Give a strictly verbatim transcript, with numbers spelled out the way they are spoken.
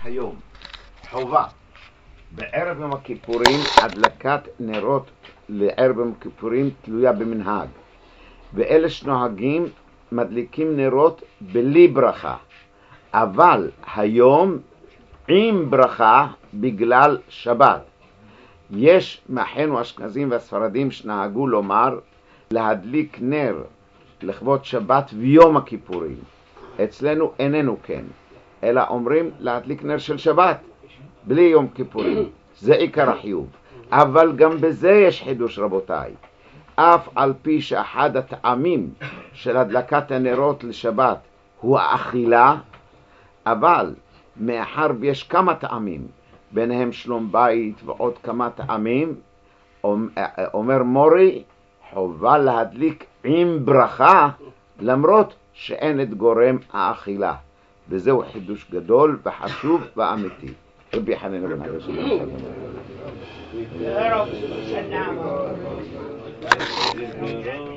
היום, חובה, בערב יום הכיפורים, הדלקת נרות לערב יום הכיפורים תלויה במנהג. ואלה שנוהגים מדליקים נרות בלי ברכה, אבל היום עם ברכה בגלל שבת. יש מאחינו האשכנזים והספרדים שנהגו לומר להדליק נר לכבוד שבת ויום הכיפורים. אצלנו איננו כן, אלא אומרים להדליק נר של שבת בלי יום כיפורים. זה עיקר החיוב. אבל גם בזה יש חידוש, רבותיי. אף על פי שאחד הטעמים של הדלקת הנרות לשבת הוא האכילה, אבל מאחר ויש כמה טעמים, ביניהם שלום בית ועוד כמה טעמים, אומר מורי, חובה להדליק עם ברכה, למרות שאין את גורם האכילה. וזהו חידוש גדול וחשוב ואמיתי. רבי חנינא בן עקשיא.